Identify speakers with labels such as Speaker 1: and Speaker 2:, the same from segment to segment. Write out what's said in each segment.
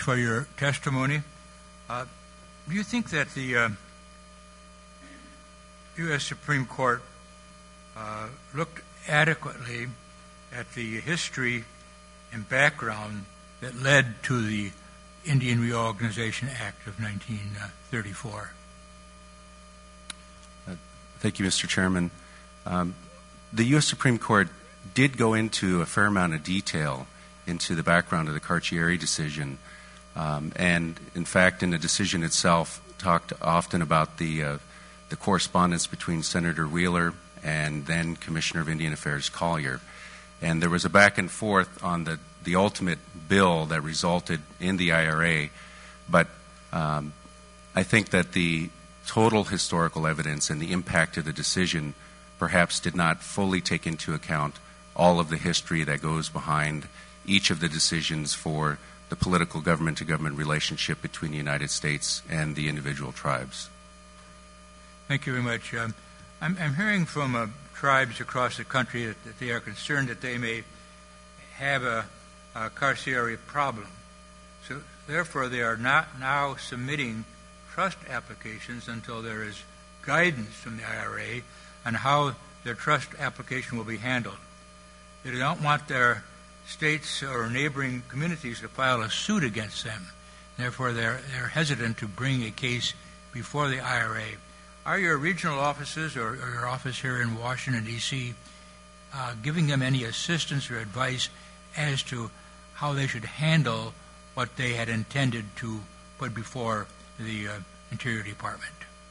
Speaker 1: for your testimony. Do you think that the U.S. Supreme Court looked adequately at the history and background that led to the Indian Reorganization Act of 1934?
Speaker 2: Thank you, Mr. Chairman. The U.S. Supreme Court did go into a fair amount of detail into the background of the Carcieri decision, and in fact, in the decision itself, talked often about the correspondence between Senator Wheeler and then Commissioner of Indian Affairs Collier. And there was a back and forth on the ultimate bill that resulted in the IRA, but I think that the total historical evidence and the impact of the decision perhaps did not fully take into account all of the history that goes behind each of the decisions for the political government-to-government relationship between the United States and the individual tribes.
Speaker 1: Thank you very much. I'm hearing from tribes across the country that they are concerned that they may have a carcieri problem. So therefore, they are not now submitting trust applications until there is guidance from the IRA on how their trust application will be handled. They do not want their states or neighboring communities to file a suit against them. Therefore, they're hesitant to bring a case before the IRA. Are your regional offices or your office here in Washington, D.C., giving them any assistance or advice as to how they should handle what they had intended to put before the Interior Department?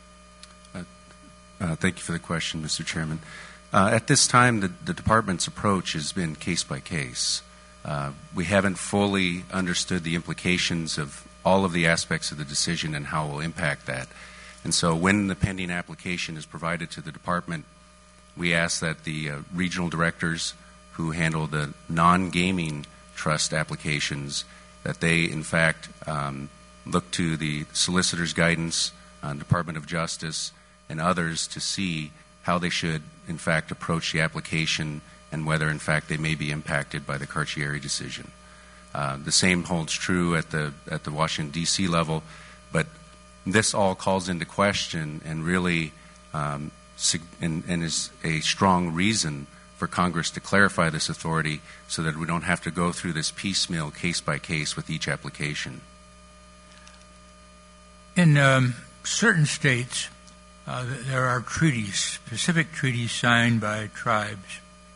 Speaker 2: Thank you for the question, Mr. Chairman. At this time, the Department's approach has been case by case. We haven't fully understood the implications of all of the aspects of the decision and how it will impact that. And so when the pending application is provided to the Department, we ask that the regional directors who handle the non-gaming trust applications, that they, in fact, look to the solicitor's guidance, Department of Justice, and others to see how they should, in fact, approach the application and whether, in fact, they may be impacted by the Carcieri decision. The same holds true at the Washington, D.C. level, but this all calls into question and really and is a strong reason for Congress to clarify this authority so that we don't have to go through this piecemeal case by case with each application.
Speaker 1: In certain states, there are treaties, specific treaties signed by tribes.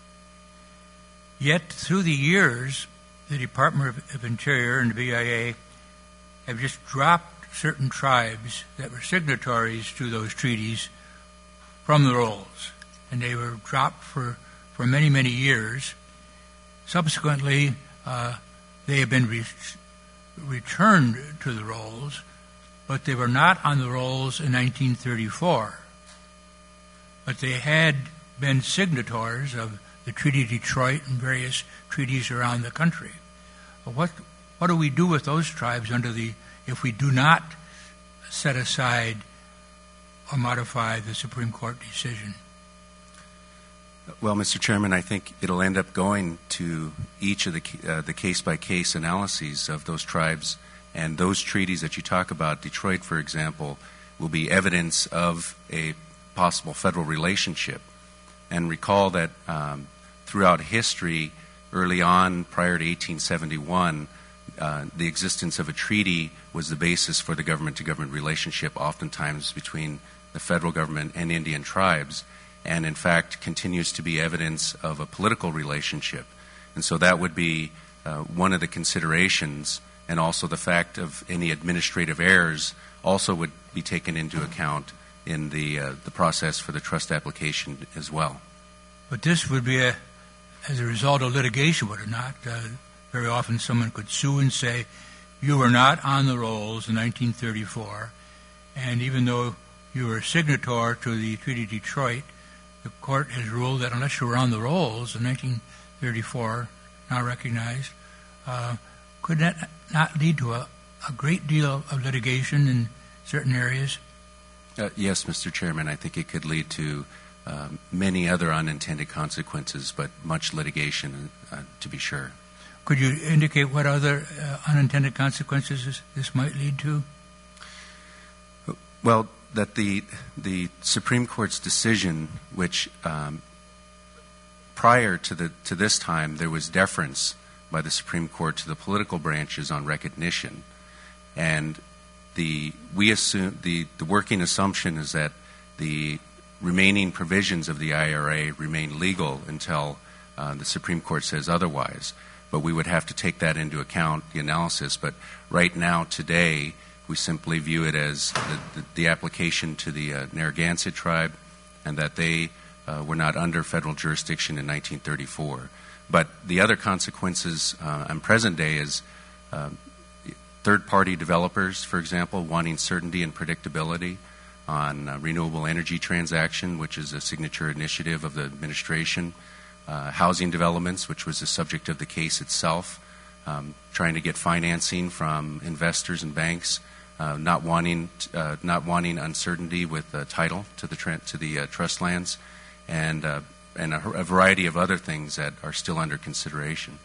Speaker 1: Yet, through the years, the Department of Interior and the BIA have just dropped certain tribes that were signatories to those treaties from the rolls. And they were dropped for many, many years. Subsequently, they have been returned to the rolls, but they were not on the rolls in 1934. But they had been signatories of the Treaty of Detroit and various treaties around the country. What do we do with those tribes if we do not set aside or modify the Supreme Court decision?
Speaker 2: Well, Mr. Chairman, I think it'll end up going to each of the case-by-case analyses of those tribes, and those treaties that you talk about, Detroit, for example, will be evidence of a possible federal relationship. And recall that throughout history, early on, prior to 1871, the existence of a treaty was the basis for the government-to-government relationship, oftentimes between the federal government and Indian tribes, and in fact continues to be evidence of a political relationship. And so that would be one of the considerations, and also the fact of any administrative errors also would be taken into account in the process for the trust application as well.
Speaker 1: But this would be as a result of litigation, would it not? Very often someone could sue and say, you were not on the rolls in 1934, and even though you were a signatory to the Treaty of Detroit, the court has ruled that unless you were on the rolls in 1934, now recognized, could that not lead to a great deal of litigation in certain areas?
Speaker 2: Yes, Mr. Chairman, I think it could lead to many other unintended consequences, but much litigation, to be sure.
Speaker 1: Could you indicate what other unintended consequences this might lead to?
Speaker 2: Well, that the Supreme Court's decision, which prior to this time there was deference by the Supreme Court to the political branches on recognition, and we assume the working assumption is that the remaining provisions of the IRA remain legal until the Supreme Court says otherwise. But we would have to take that into account, the analysis. But right now, today, we simply view it as the application to the Narragansett tribe, and that they were not under federal jurisdiction in 1934. But the other consequences on present day is third-party developers, for example, wanting certainty and predictability on renewable energy transaction, which is a signature initiative of the administration. Housing developments, which was the subject of the case itself, trying to get financing from investors and banks, not wanting uncertainty with title to the trust lands, and a variety of other things that are still under consideration.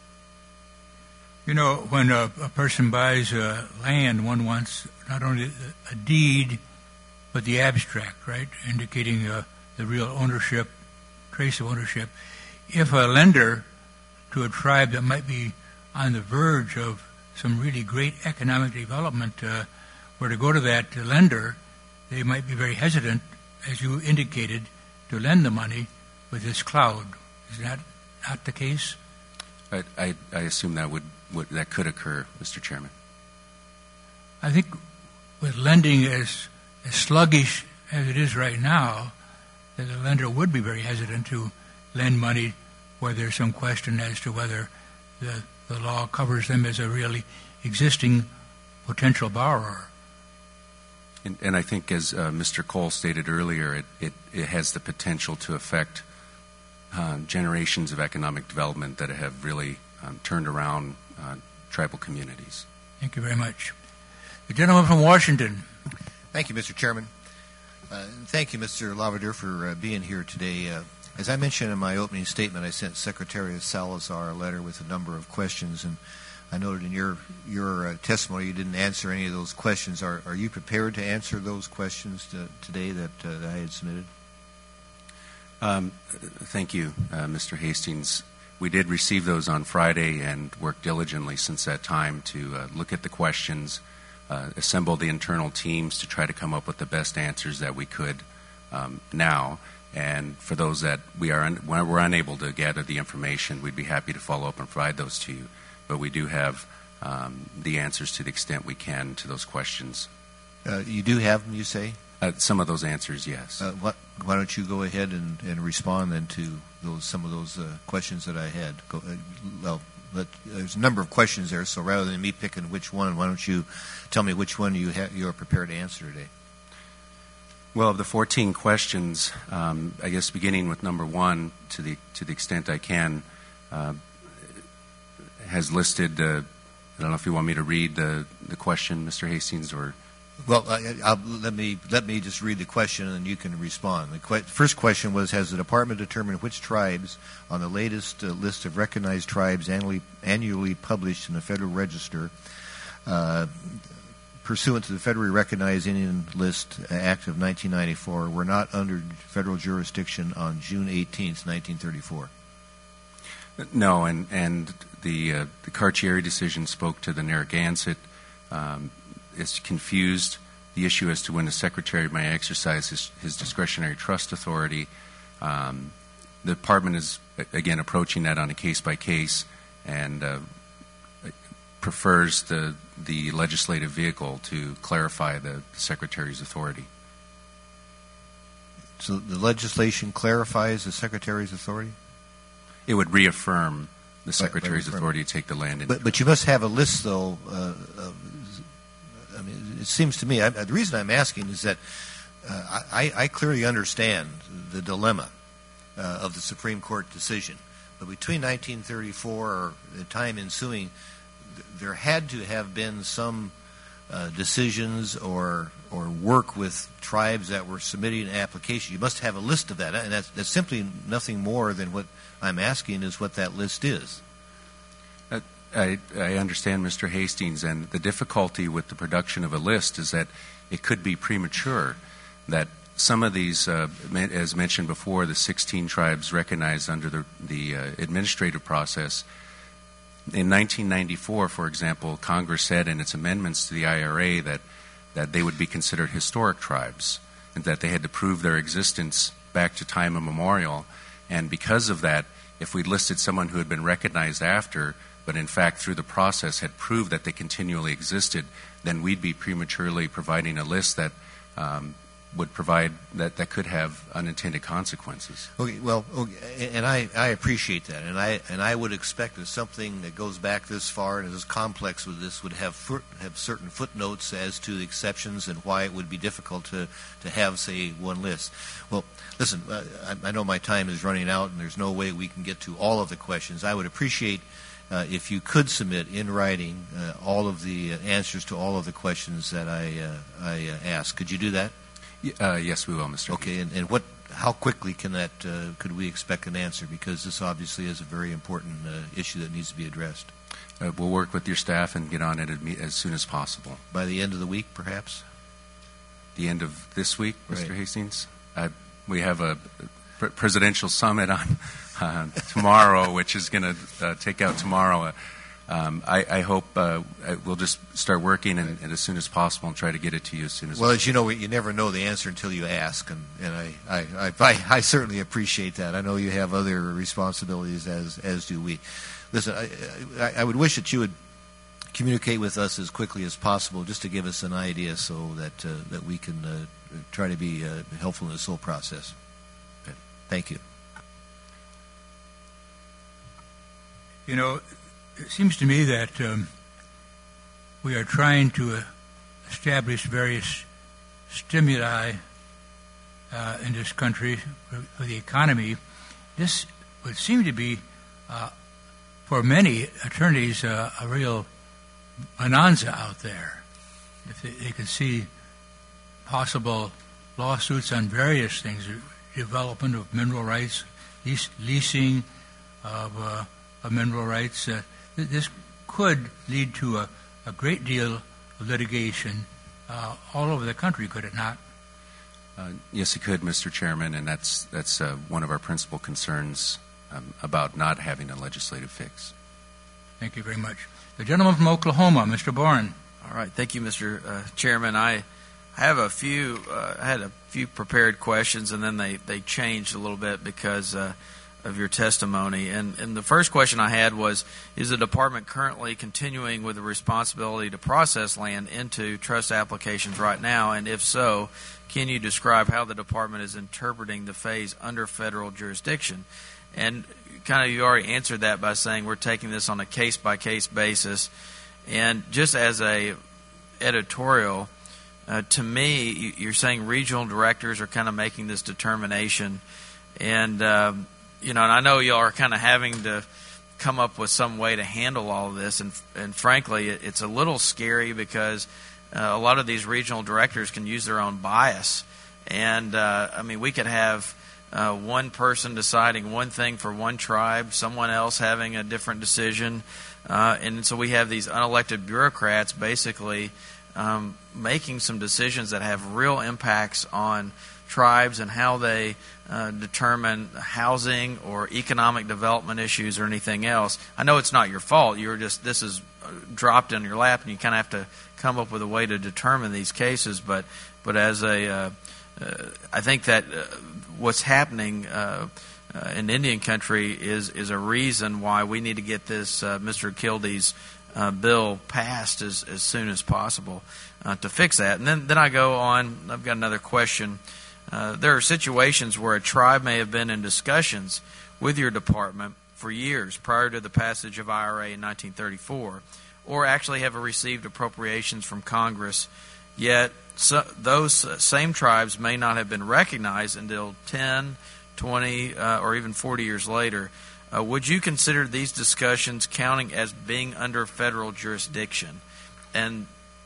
Speaker 1: You know, when a person buys land, one wants not only a deed, but the abstract, right, indicating the real ownership, trace of ownership. If a lender to a tribe that might be on the verge of some really great economic development were to go to that lender, they might be very hesitant, as you indicated, to lend the money with this cloud. Is that not the case?
Speaker 2: I assume that could occur, Mr. Chairman.
Speaker 1: I think with lending as sluggish as it is right now, that the lender would be very hesitant to lend money where there's some question as to whether the law covers them as a really existing potential borrower.
Speaker 2: And I think, as Mr. Cole stated earlier, it has the potential to affect generations of economic development that have really turned around tribal communities.
Speaker 1: Thank you very much. The gentleman from Washington.
Speaker 3: Thank you, Mr. Chairman. Thank you, Mr. Laverdure, for being here today. As I mentioned in my opening statement, I sent Secretary Salazar a letter with a number of questions, and I noted in your testimony you didn't answer any of those questions. Are you prepared to answer those questions today that I had submitted?
Speaker 2: Thank you, Mr. Hastings. We did receive those on Friday and worked diligently since that time to look at the questions, assemble the internal teams to try to come up with the best answers that we could now. And for those that when we're unable to gather the information, we'd be happy to follow up and provide those to you. But we do have the answers to the extent we can to those questions.
Speaker 3: You do have them, you say?
Speaker 2: Some of those answers, yes.
Speaker 3: Why don't you go ahead and respond then to some of those questions that I had? There's a number of questions there, so rather than me picking which one, why don't you tell me which one you are prepared to answer today?
Speaker 2: Well, of the 14 questions, I guess beginning with number one, to the extent I can, has listed. I don't know if you want me to read the question, Mr. Hastings, or.
Speaker 3: Well, let me just read the question and then you can respond. The first question was: has the department determined which tribes on the latest list of recognized tribes annually published in the Federal Register, pursuant to the Federally Recognized Indian List Act of 1994, were not under federal jurisdiction on June 18th, 1934?
Speaker 2: No, and the Carcieri decision spoke to the Narragansett. It's confused the issue as to when the Secretary may exercise his discretionary trust authority. The Department is, again, approaching that on a case-by-case and prefers the legislative vehicle to clarify the Secretary's authority.
Speaker 3: So the legislation clarifies the Secretary's authority?
Speaker 2: It would reaffirm the Secretary's authority to take the land.
Speaker 3: But you must have a list, though. I mean, it seems to me, the reason I'm asking is that I clearly understand the dilemma of the Supreme Court decision. But between 1934 or the time ensuing, there had to have been some decisions or work with tribes that were submitting an application. You must have a list of that, and that's simply nothing more than what I'm asking is what that list is.
Speaker 2: I understand, Mr. Hastings, and the difficulty with the production of a list is that it could be premature, that some of these, as mentioned before, the 16 tribes recognized under the administrative process. In 1994, for example, Congress said in its amendments to the IRA that they would be considered historic tribes and that they had to prove their existence back to time immemorial. And because of that, if we listed someone who had been recognized after, but in fact through the process had proved that they continually existed, then we'd be prematurely providing a list that would provide that could have unintended consequences.
Speaker 3: Okay, well, and I appreciate that, and I would expect that something that goes back this far and is complex with this would have certain footnotes as to the exceptions and why it would be difficult to have, say, one list. Well, listen, I know my time is running out, and there's no way we can get to all of the questions. I would appreciate if you could submit in writing all of the answers to all of the questions that I asked. Could you do that?
Speaker 2: Yes, we will, Mr.
Speaker 3: Okay, and how quickly could we expect an answer? Because this obviously is a very important issue that needs to be addressed.
Speaker 2: We'll work with your staff and get on it as soon as possible.
Speaker 3: By the end of the week, perhaps?
Speaker 2: The end of this week, Mr.
Speaker 3: Right.
Speaker 2: Hastings? We have a presidential summit on tomorrow, which is going to take out tomorrow. I hope we'll just start working and as soon as possible and try to get it to you as soon as possible.
Speaker 3: Well, as you know, you never know the answer until you ask, and I certainly appreciate that. I know you have other responsibilities, as do we. Listen, I would wish that you would communicate with us as quickly as possible just to give us an idea so that we can try to be helpful in this whole process. Okay. Thank you.
Speaker 1: You know, it seems to me that we are trying to establish various stimuli in this country for the economy. This would seem to be, for many attorneys, a real bonanza out there. If they could see possible lawsuits on various things, development of mineral rights, leasing of mineral rights, this could lead to a great deal of litigation all over the country, could it not?
Speaker 2: Yes, it could, Mr. Chairman, and that's one of our principal concerns about not having a legislative fix.
Speaker 1: Thank you very much. The gentleman from Oklahoma, Mr. Boren.
Speaker 4: All right, thank you, Mr. Chairman. I have I had a few prepared questions, and then they changed a little bit because of your testimony. And the first question I had was, is the department currently continuing with the responsibility to process land into trust applications right now? And if so, can you describe how the department is interpreting the phase under federal jurisdiction? And kind of you already answered that by saying we're taking this on a case-by-case basis. And just as a editorial, to me, you're saying regional directors are kind of making this determination. And and I know y'all are kind of having to come up with some way to handle all of this, and frankly, it's a little scary because a lot of these regional directors can use their own bias, and we could have one person deciding one thing for one tribe, someone else having a different decision, and so we have these unelected bureaucrats basically making some decisions that have real impacts on tribes and how they determine housing or economic development issues or anything else. I know it's not your fault. This is dropped in your lap, and you kind of have to come up with a way to determine these cases. But as I think that what's happening in Indian country is a reason why we need to get this Mr. Kilday's bill passed as soon as possible to fix that. And then I go on. I've got another question. There are situations where a tribe may have been in discussions with your department for years prior to the passage of IRA in 1934, or actually have received appropriations from Congress, yet those same tribes may not have been recognized until 10, 20, or even 40 years later. Would you consider these discussions counting as being under federal jurisdiction? And,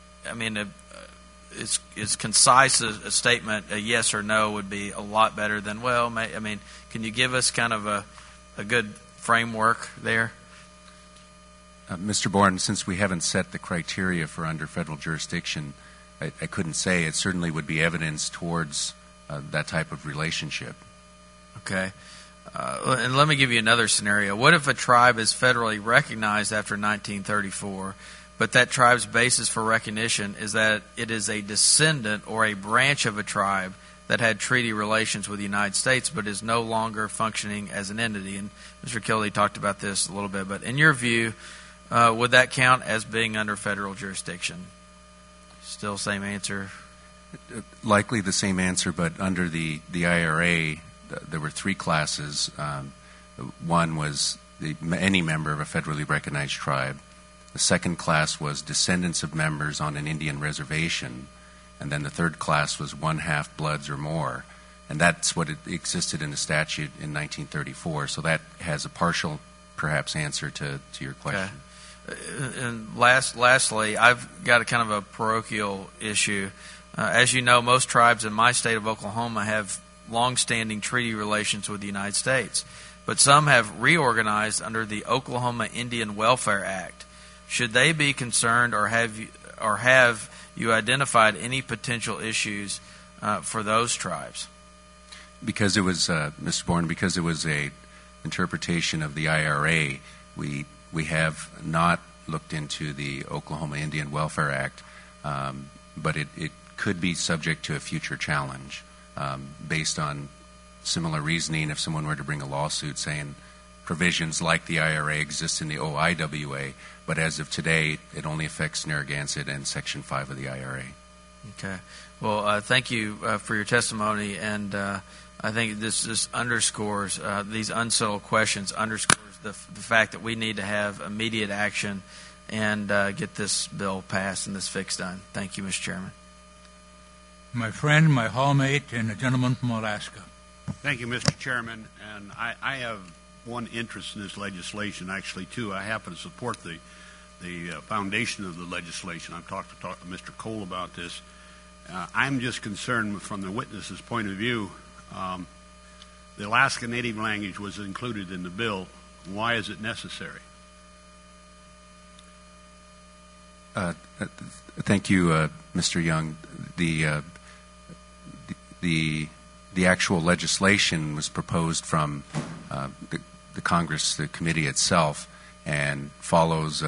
Speaker 4: it's concise a statement, a yes or no would be a lot better than, can you give us kind of a good framework there?
Speaker 2: Mr. Bourne, since we haven't set the criteria for under federal jurisdiction, I couldn't say. It certainly would be evidence towards that type of relationship.
Speaker 4: Okay. And let me give you another scenario. What if a tribe is federally recognized after 1934, but that tribe's basis for recognition is that it is a descendant or a branch of a tribe that had treaty relations with the United States but is no longer functioning as an entity? And Mr. Kildee talked about this a little bit, but in your view, would that count as being under federal jurisdiction? Still same answer?
Speaker 2: Likely the same answer, but under the IRA, there were three classes. One was any member of a federally recognized tribe. The second class was descendants of members on an Indian reservation. And then the third class was one half-bloods or more. And that's what it existed in the statute in 1934. So that has a partial, perhaps, answer to your question.
Speaker 4: Okay. And lastly, I've got a kind of a parochial issue. As you know, most tribes in my state of Oklahoma have long-standing treaty relations with the United States, but some have reorganized under the Oklahoma Indian Welfare Act. Should they be concerned, or have you identified any potential issues for those tribes?
Speaker 2: Because it was, Mr. Bourne, because it was a interpretation of the IRA, we have not looked into the Oklahoma Indian Welfare Act, but it could be subject to a future challenge based on similar reasoning. If someone were to bring a lawsuit saying provisions like the IRA exist in the OIWA, but as of today, it only affects Narragansett and Section 5 of the IRA.
Speaker 4: Okay. Well, thank you for your testimony, and I think this underscores, these unsettled questions underscores the fact that we need to have immediate action and get this bill passed and this fix done. Thank you, Mr. Chairman.
Speaker 1: My friend, my hallmate, and a gentleman from Alaska.
Speaker 5: Thank you, Mr. Chairman. And I have one interest in this legislation, actually, too. I happen to support the foundation of the legislation. I've talked to Mr. Cole about this. I'm just concerned from the witness's point of view. The Alaska Native language was included in the bill. Why is it necessary?
Speaker 2: Thank you, Mr. Young. The actual legislation was proposed from the Congress, the committee itself, and follows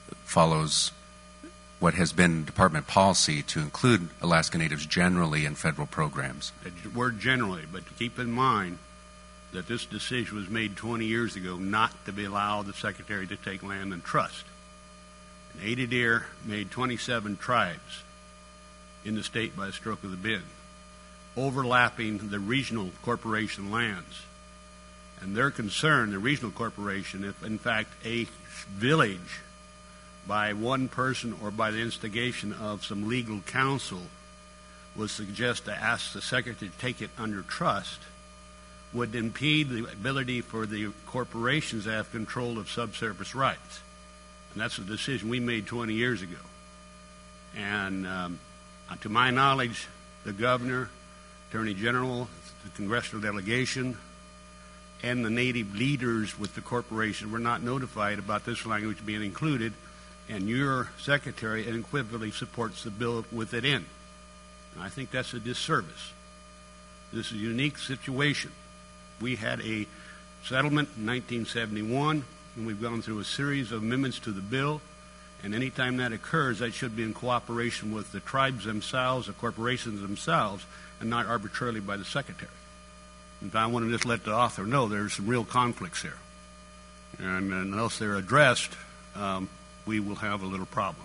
Speaker 2: what has been department policy to include Alaska Natives generally in federal programs.
Speaker 5: The word generally, but keep in mind that this decision was made 20 years ago not to allow the Secretary to take land in trust. And Ada Deer made 27 tribes in the state by a stroke of the pen, overlapping the regional corporation lands. And they're concerned, the regional corporation, if in fact a village by one person or by the instigation of some legal counsel was suggest to ask the Secretary to take it under trust, would impede the ability for the corporations to have control of subsurface rights. And that's a decision we made 20 years ago. And to my knowledge, the governor, Attorney General, the congressional delegation, and the Native leaders with the corporation were not notified about this language being included, and your Secretary unequivocally supports the bill with it in. And I think that's a disservice. This is a unique situation. We had a settlement in 1971, and we've gone through a series of amendments to the bill, and any time that occurs, that should be in cooperation with the tribes themselves, the corporations themselves, and not arbitrarily by the Secretary. And I want to just let the author know there's some real conflicts here. And unless they're addressed, we will have a little problem.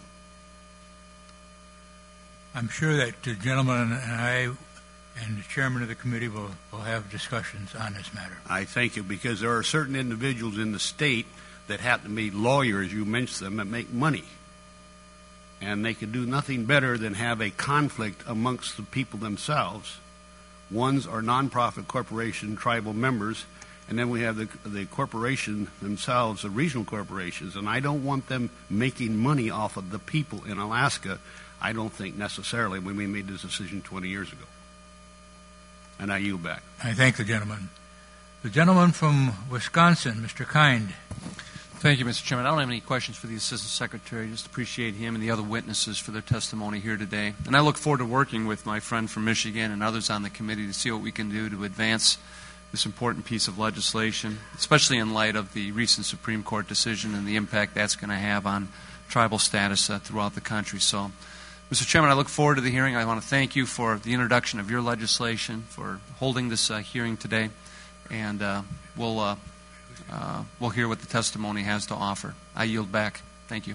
Speaker 1: I'm sure that the gentleman and I and the chairman of the committee will have discussions on this matter.
Speaker 5: I thank you, because there are certain individuals in the state that happen to be lawyers, you mentioned them, that make money. And they could do nothing better than have a conflict amongst the people themselves. Ones are nonprofit corporation tribal members, and then we have the corporation themselves, the regional corporations, and I don't want them making money off of the people in Alaska. I don't think necessarily when we made this decision 20 years ago. And I yield back.
Speaker 1: I thank the gentleman. The gentleman from Wisconsin, Mr. Kind.
Speaker 6: Thank you, Mr. Chairman. I don't have any questions for the Assistant Secretary. Just appreciate him and the other witnesses for their testimony here today. And I look forward to working with my friend from Michigan and others on the committee to see what we can do to advance this important piece of legislation, especially in light of the recent Supreme Court decision and the impact that's going to have on tribal status throughout the country. So, Mr. Chairman, I look forward to the hearing. I want to thank you for the introduction of your legislation, for holding this hearing today, and we'll hear what the testimony has to offer. I yield back. Thank you.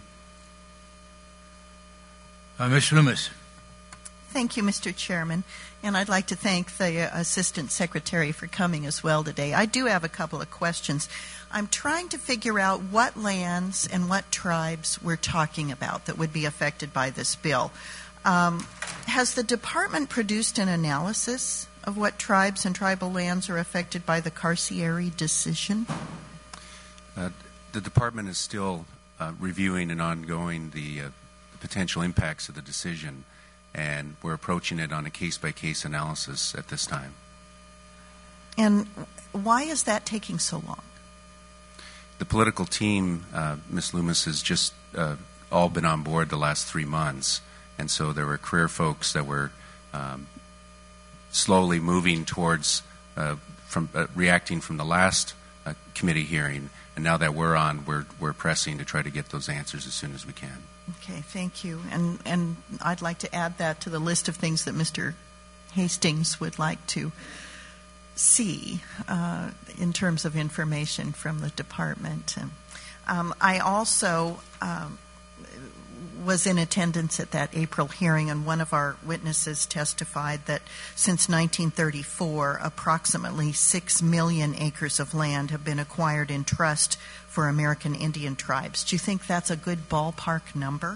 Speaker 1: Ms. Loomis.
Speaker 7: Thank you, Mr. Chairman. And I'd like to thank the Assistant Secretary for coming as well today. I do have a couple of questions. I'm trying to figure out what lands and what tribes we're talking about that would be affected by this bill. Has the department produced an analysis of what tribes and tribal lands are affected by the Carcieri decision?
Speaker 2: The department is still reviewing and ongoing the potential impacts of the decision, and we're approaching it on a case-by-case analysis at this time.
Speaker 7: And why is that taking so long?
Speaker 2: The political team, Ms. Loomis, has just all been on board the last 3 months, and so there were career folks that were slowly moving towards reacting from the last committee hearing, and now that we're on, we're pressing to try to get those answers as soon as we can.
Speaker 7: Okay, thank you. And I'd like to add that to the list of things that Mr. Hastings would like to see in terms of information from the department. I also was in attendance at that April hearing, and one of our witnesses testified that since 1934, approximately 6 million acres of land have been acquired in trust for American Indian tribes. Do you think that's a good ballpark number?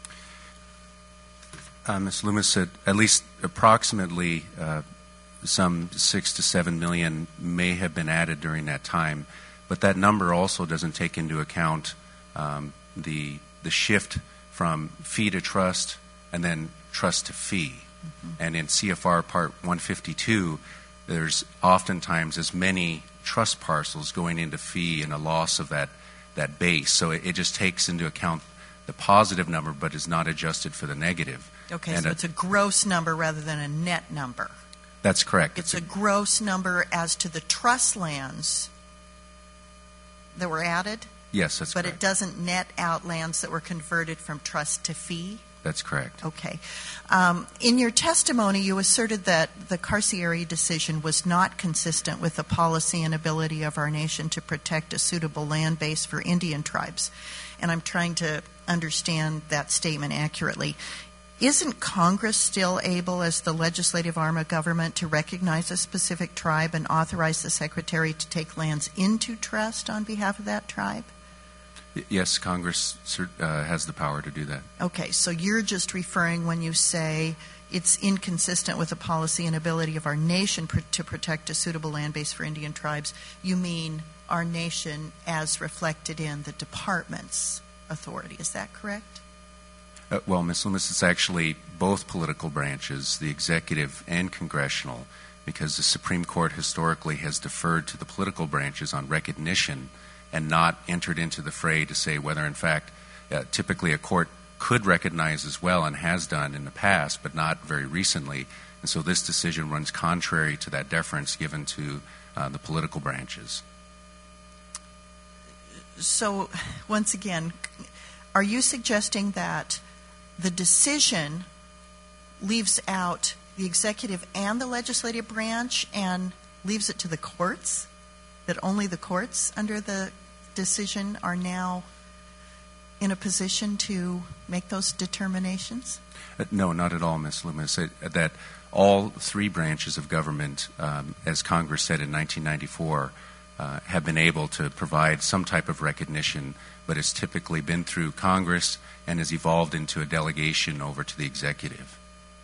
Speaker 2: Ms. Loomis said at least approximately some 6 to 7 million may have been added during that time, but that number also doesn't take into account the shift from fee to trust and then trust to fee. Mm-hmm. And in CFR Part 152, there's oftentimes as many trust parcels going into fee and a loss of that base. So it just takes into account the positive number but is not adjusted for the negative.
Speaker 7: Okay,
Speaker 2: and
Speaker 7: so it's a gross number rather than a net number.
Speaker 2: That's correct.
Speaker 7: It's a gross number as to the trust lands that were added?
Speaker 2: Yes, that's correct.
Speaker 7: But it doesn't net out lands that were converted from trust to fee?
Speaker 2: That's correct.
Speaker 7: Okay. In your testimony, you asserted that the Carcieri decision was not consistent with the policy and ability of our nation to protect a suitable land base for Indian tribes. And I'm trying to understand that statement accurately. Isn't Congress still able, as the legislative arm of government, to recognize a specific tribe and authorize the Secretary to take lands into trust on behalf of that tribe?
Speaker 2: Yes, Congress has the power to do that.
Speaker 7: Okay, so you're just referring when you say it's inconsistent with the policy and ability of our nation to protect a suitable land base for Indian tribes, you mean our nation as reflected in the department's authority. Is that correct?
Speaker 2: Well, Ms. Loomis, it's actually both political branches, the executive and congressional, because the Supreme Court historically has deferred to the political branches on recognition and not entered into the fray to say whether, in fact, typically a court could recognize as well and has done in the past, but not very recently. And so this decision runs contrary to that deference given to the political branches.
Speaker 7: So, once again, are you suggesting that the decision leaves out the executive and the legislative branch and leaves it to the courts? That only the courts under the decision are now in a position to make those determinations?
Speaker 2: No, not at all, Ms. Loomis. That all three branches of government, as Congress said in 1994, have been able to provide some type of recognition, but it's typically been through Congress and has evolved into a delegation over to the executive.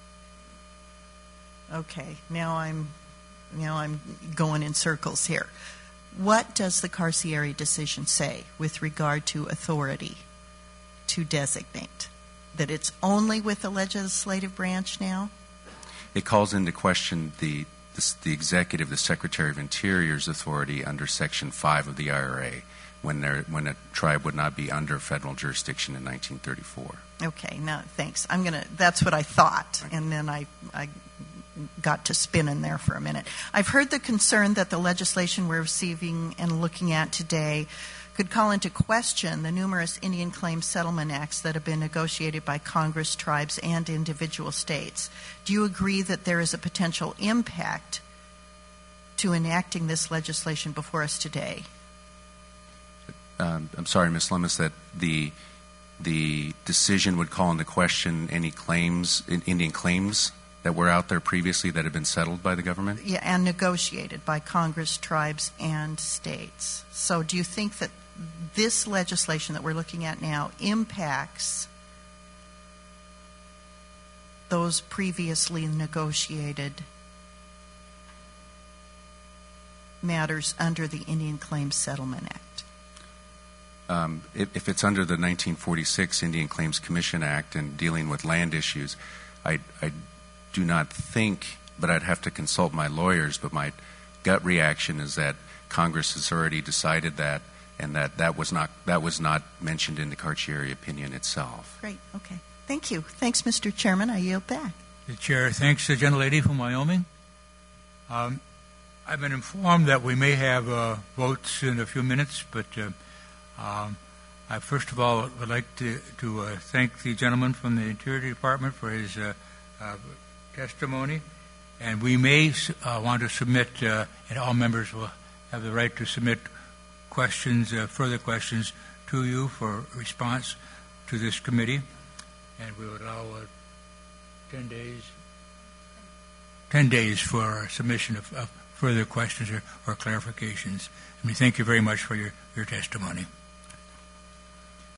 Speaker 7: Okay, now I'm going in circles here. What does the Carcieri decision say with regard to authority to designate? That it's only with the legislative branch now?
Speaker 2: It calls into question the executive, the Secretary of Interior's authority under Section 5 of the IRA, when a tribe would not be under federal jurisdiction in 1934.
Speaker 7: Okay, now thanks. That's what I thought, and then I got to spin in there for a minute. I've heard the concern that the legislation we're receiving and looking at today could call into question the numerous Indian Claims Settlement Acts that have been negotiated by Congress, tribes, and individual states. Do you agree that there is a potential impact to enacting this legislation before us today?
Speaker 2: I'm sorry, Ms. Lemus, that the decision would call into question any claims, Indian claims that were out there previously that had been settled by the government?
Speaker 7: Yeah, and negotiated by Congress, tribes, and states. So do you think that this legislation that we're looking at now impacts those previously negotiated matters under the Indian Claims Settlement Act?
Speaker 2: If it's under the 1946 Indian Claims Commission Act and dealing with land issues, I do not think, but I'd have to consult my lawyers, but my gut reaction is that Congress has already decided that, and that was not mentioned in the Carcieri opinion itself.
Speaker 7: Great. Okay. Thank you. Thanks, Mr. Chairman. I yield back.
Speaker 1: The Chair thanks the gentlelady from Wyoming. I've been informed that we may have votes in a few minutes, but I first of all would like to thank the gentleman from the Interior Department for his testimony, and we may want to submit, and all members will have the right to submit questions, further questions to you for response to this committee, and we would allow 10 days for submission of further questions or clarifications. And we thank you very much for your testimony.